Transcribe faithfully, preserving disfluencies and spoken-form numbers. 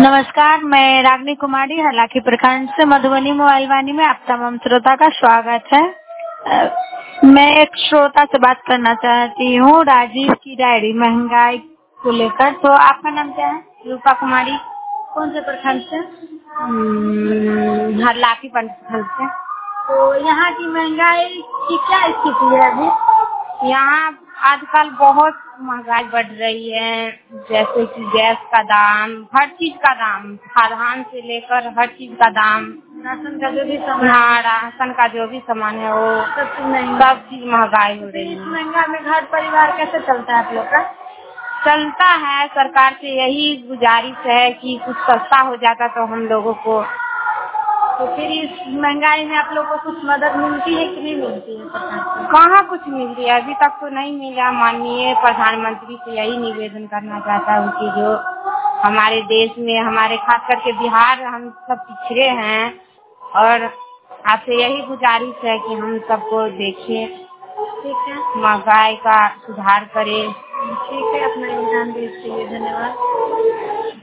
नमस्कार, मैं रागनी कुमारी हलाकी प्रखंड से मधुबनी मोबाइल वाणी में आप तमाम श्रोता का स्वागत है। अ, मैं एक श्रोता से बात करना चाहती हूँ राजीव की डायरी महंगाई को लेकर। तो आपका नाम क्या है? रूपा कुमारी। कौन से प्रखंड से? हम्म, हलाकी प्रखंड से। तो यहाँ की महंगाई की क्या स्थिति है अभी? यहाँ आजकल बहुत महंगाई बढ़ रही है, जैसे कि गैस का दाम, हर चीज का दाम, खाद्यान्न से लेकर हर चीज का दाम, राशन का जो भी सामान, हाँ राशन का जो भी सामान है वो सब चीज महंगा, सब चीज महंगाई हो रही है। इस महंगा में घर परिवार कैसे चलता है आप लोग का? चलता है, सरकार से यही गुजारिश है कि कुछ सस्ता हो जाता तो हम लोगों को। तो फिर इस महंगाई में आप लोग को कुछ मदद मिलती है कि नहीं मिलती है? कहाँ कुछ मिलती है, अभी तक तो नहीं मिला। माननीय प्रधानमंत्री से यही निवेदन करना चाहता हूँ कि जो हमारे देश में, हमारे खास करके बिहार, हम सब पिछड़े हैं और आपसे यही गुजारिश है कि हम सबको देखें, ठीक है, महंगाई का सुधार करें। ठीक है, अपना योगदान देने के लिए धन्यवाद।